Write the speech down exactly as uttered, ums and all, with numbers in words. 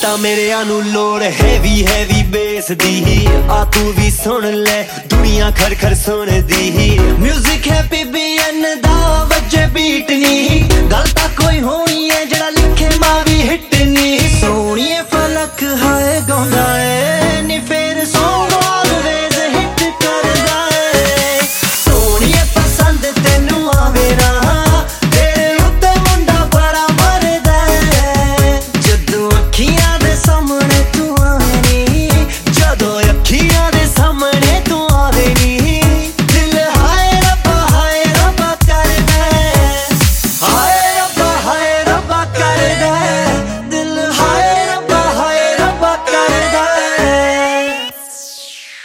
ਤਾਂ ਮੇਰਿਆਂ ਨੂੰ ਲੋੜ ਹੈਵੀ ਹੈਵੀ ਬੇਸ ਦੀ ਆ ਤੂੰ ਵੀ ਸੁਣ ਲੈ ਦੁਨੀਆ ਖੜ ਖੜ ਸੁਣਦੀ ਮਿਊਜ਼ਿਕ ਹੈ ਪੀ ਬੀ ਐਨ ਦਾ ਵਜੇ ਬੀਟ ਨਹੀਂ